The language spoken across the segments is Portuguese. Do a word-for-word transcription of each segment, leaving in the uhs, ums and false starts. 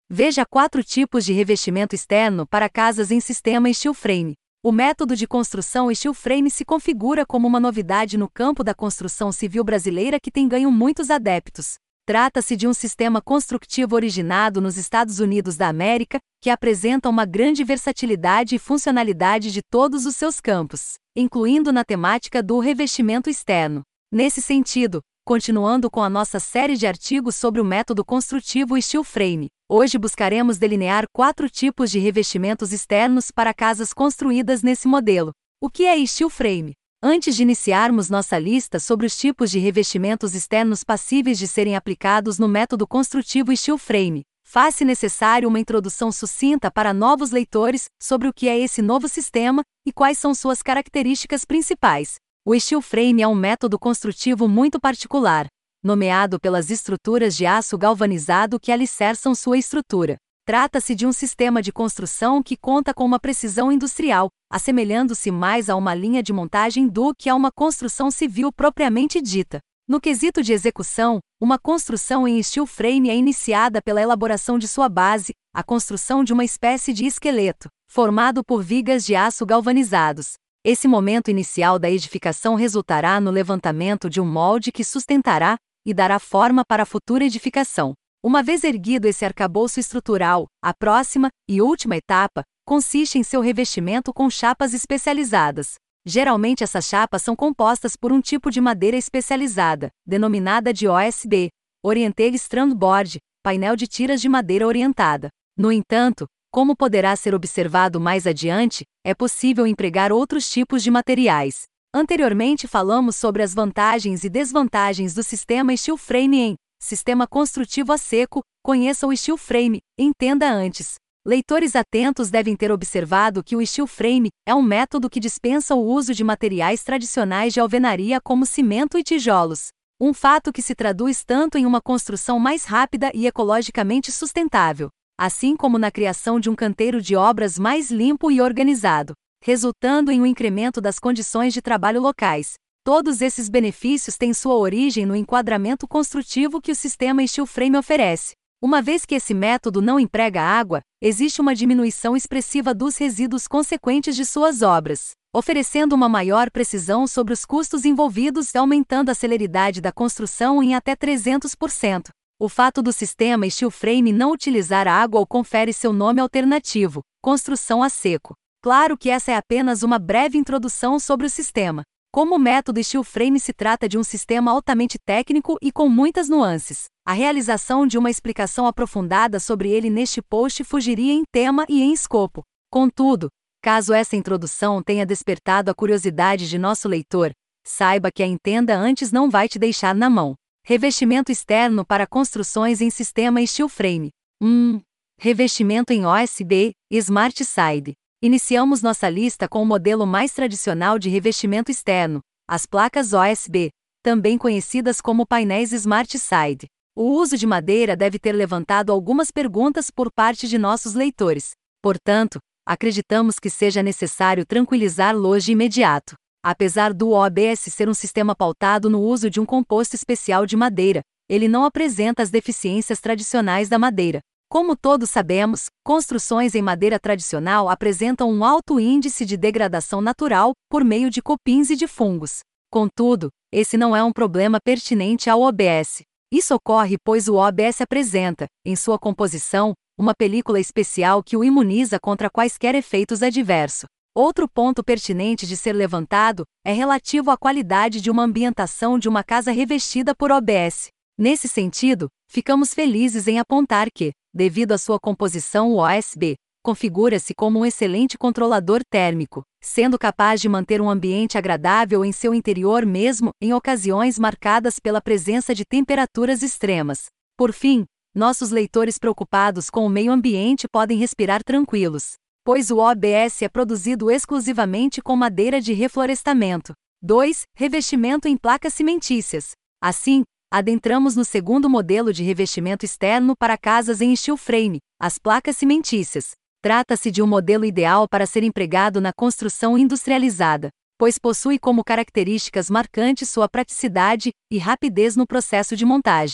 Veja quatro tipos de revestimento externo para casas em sistema steel frame. O método de construção steel frame se configura como uma novidade no campo da construção civil brasileira que tem ganho muitos adeptos. Trata-se de um sistema construtivo originado nos Estados Unidos da América, que apresenta uma grande versatilidade e funcionalidade de todos os seus campos, incluindo na temática do revestimento externo. Nesse sentido, continuando com a nossa série de artigos sobre o método construtivo steel frame, hoje buscaremos delinear quatro tipos de revestimentos externos para casas construídas nesse modelo. O que é steel frame? Antes de iniciarmos nossa lista sobre os tipos de revestimentos externos passíveis de serem aplicados no método construtivo steel frame, faz-se necessário uma introdução sucinta para novos leitores sobre o que é esse novo sistema e quais são suas características principais. O steel frame é um método construtivo muito particular, nomeado pelas estruturas de aço galvanizado que alicerçam sua estrutura. Trata-se de um sistema de construção que conta com uma precisão industrial, assemelhando-se mais a uma linha de montagem do que a uma construção civil propriamente dita. No quesito de execução, uma construção em steel frame é iniciada pela elaboração de sua base, a construção de uma espécie de esqueleto, formado por vigas de aço galvanizados. Esse momento inicial da edificação resultará no levantamento de um molde que sustentará e dará forma para a futura edificação. Uma vez erguido esse arcabouço estrutural, a próxima e última etapa consiste em seu revestimento com chapas especializadas. Geralmente essas chapas são compostas por um tipo de madeira especializada, denominada de O S B, Oriented Strand Board, painel de tiras de madeira orientada. No entanto, como poderá ser observado mais adiante, é possível empregar outros tipos de materiais. Anteriormente falamos sobre as vantagens e desvantagens do sistema steel frame em Sistema construtivo a seco. Conheça o steel frame, entenda antes. Leitores atentos devem ter observado que o steel frame é um método que dispensa o uso de materiais tradicionais de alvenaria como cimento e tijolos. Um fato que se traduz tanto em uma construção mais rápida e ecologicamente sustentável, assim como na criação de um canteiro de obras mais limpo e organizado, resultando em um incremento das condições de trabalho locais. Todos esses benefícios têm sua origem no enquadramento construtivo que o sistema steel frame oferece. Uma vez que esse método não emprega água, existe uma diminuição expressiva dos resíduos consequentes de suas obras, oferecendo uma maior precisão sobre os custos envolvidos e aumentando a celeridade da construção em até trezentos por cento. O fato do sistema steel frame não utilizar água o confere seu nome alternativo, construção a seco. Claro que essa é apenas uma breve introdução sobre o sistema. Como o método steel frame se trata de um sistema altamente técnico e com muitas nuances, a realização de uma explicação aprofundada sobre ele neste post fugiria em tema e em escopo. Contudo, caso essa introdução tenha despertado a curiosidade de nosso leitor, saiba que a entenda antes não vai te deixar na mão. Revestimento externo para construções em sistema steel frame. um. Revestimento em O S B, Smart Side. Iniciamos nossa lista com o modelo mais tradicional de revestimento externo, as placas O S B, também conhecidas como painéis Smart Side. O uso de madeira deve ter levantado algumas perguntas por parte de nossos leitores. Portanto, acreditamos que seja necessário tranquilizá-los de imediato. Apesar do O B S ser um sistema pautado no uso de um composto especial de madeira, ele não apresenta as deficiências tradicionais da madeira. Como todos sabemos, construções em madeira tradicional apresentam um alto índice de degradação natural por meio de cupins e de fungos. Contudo, esse não é um problema pertinente ao O B S. Isso ocorre pois o O B S apresenta, em sua composição, uma película especial que o imuniza contra quaisquer efeitos adversos. Outro ponto pertinente de ser levantado é relativo à qualidade de uma ambientação de uma casa revestida por O B S. Nesse sentido, ficamos felizes em apontar que, devido à sua composição, o O S B configura-se como um excelente controlador térmico, sendo capaz de manter um ambiente agradável em seu interior mesmo em ocasiões marcadas pela presença de temperaturas extremas. Por fim, nossos leitores preocupados com o meio ambiente podem respirar tranquilos, pois o O B S é produzido exclusivamente com madeira de reflorestamento. dois. Revestimento em placas cimentícias. Assim, adentramos no segundo modelo de revestimento externo para casas em steel frame, as placas cimentícias. Trata-se de um modelo ideal para ser empregado na construção industrializada, pois possui como características marcantes sua praticidade e rapidez no processo de montagem.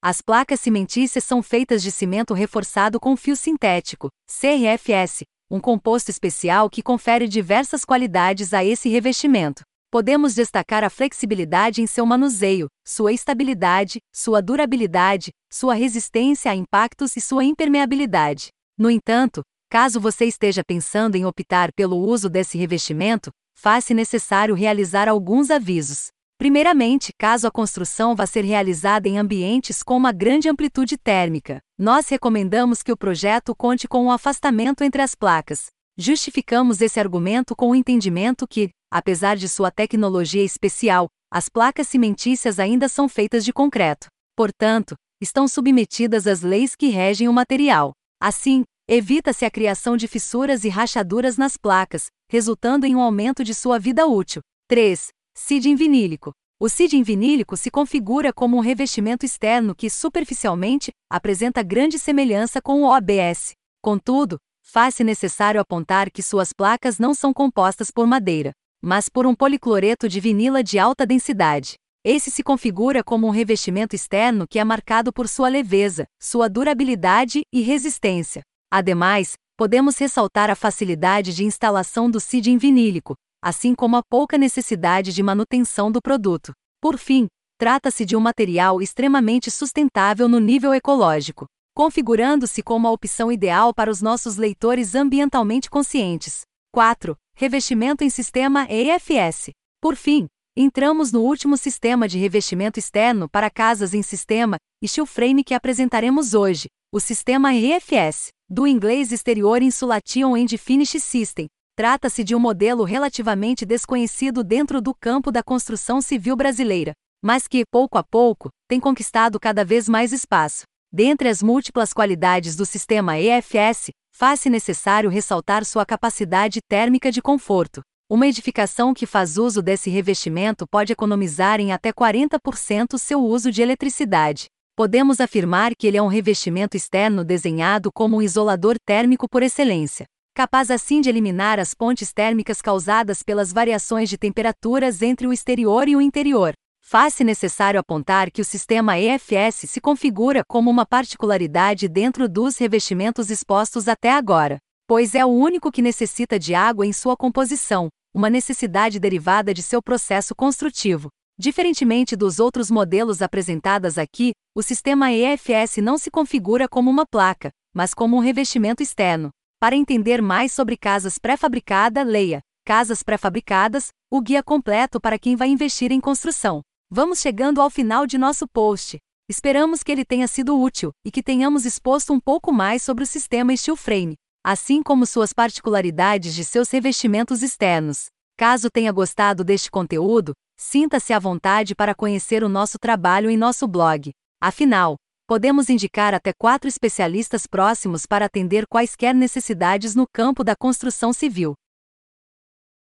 As placas cimentícias são feitas de cimento reforçado com fio sintético, C R F S, um composto especial que confere diversas qualidades a esse revestimento. Podemos destacar a flexibilidade em seu manuseio, sua estabilidade, sua durabilidade, sua resistência a impactos e sua impermeabilidade. No entanto, caso você esteja pensando em optar pelo uso desse revestimento, faz-se necessário realizar alguns avisos. Primeiramente, caso a construção vá ser realizada em ambientes com uma grande amplitude térmica, nós recomendamos que o projeto conte com um afastamento entre as placas. Justificamos esse argumento com o entendimento que, apesar de sua tecnologia especial, as placas cimentícias ainda são feitas de concreto. Portanto, estão submetidas às leis que regem o material. Assim, evita-se a criação de fissuras e rachaduras nas placas, resultando em um aumento de sua vida útil. três. Siding vinílico. O siding vinílico se configura como um revestimento externo que, superficialmente, apresenta grande semelhança com o O B S. Contudo, faz-se necessário apontar que suas placas não são compostas por madeira, mas por um policloreto de vinila de alta densidade. Esse se configura como um revestimento externo que é marcado por sua leveza, sua durabilidade e resistência. Ademais, podemos ressaltar a facilidade de instalação do siding vinílico, assim como a pouca necessidade de manutenção do produto. Por fim, trata-se de um material extremamente sustentável no nível ecológico, configurando-se como a opção ideal para os nossos leitores ambientalmente conscientes. quatro. Revestimento em sistema E F S. Por fim, entramos no último sistema de revestimento externo para casas em sistema steel frame que apresentaremos hoje, o sistema E F S, do inglês Exterior Insulation and Finish System. Trata-se de um modelo relativamente desconhecido dentro do campo da construção civil brasileira, mas que, pouco a pouco, tem conquistado cada vez mais espaço. Dentre as múltiplas qualidades do sistema E F S, faz-se necessário ressaltar sua capacidade térmica de conforto. Uma edificação que faz uso desse revestimento pode economizar em até quarenta por cento seu uso de eletricidade. Podemos afirmar que ele é um revestimento externo desenhado como um isolador térmico por excelência, capaz assim de eliminar as pontes térmicas causadas pelas variações de temperaturas entre o exterior e o interior. Faz-se necessário apontar que o sistema E F S se configura como uma particularidade dentro dos revestimentos expostos até agora, pois é o único que necessita de água em sua composição, uma necessidade derivada de seu processo construtivo. Diferentemente dos outros modelos apresentados aqui, o sistema E F S não se configura como uma placa, mas como um revestimento externo. Para entender mais sobre casas pré-fabricadas, leia Casas Pré-Fabricadas, o guia completo para quem vai investir em construção. Vamos chegando ao final de nosso post. Esperamos que ele tenha sido útil e que tenhamos exposto um pouco mais sobre o sistema steel frame, assim como suas particularidades de seus revestimentos externos. Caso tenha gostado deste conteúdo, sinta-se à vontade para conhecer o nosso trabalho em nosso blog. Afinal, podemos indicar até quatro especialistas próximos para atender quaisquer necessidades no campo da construção civil.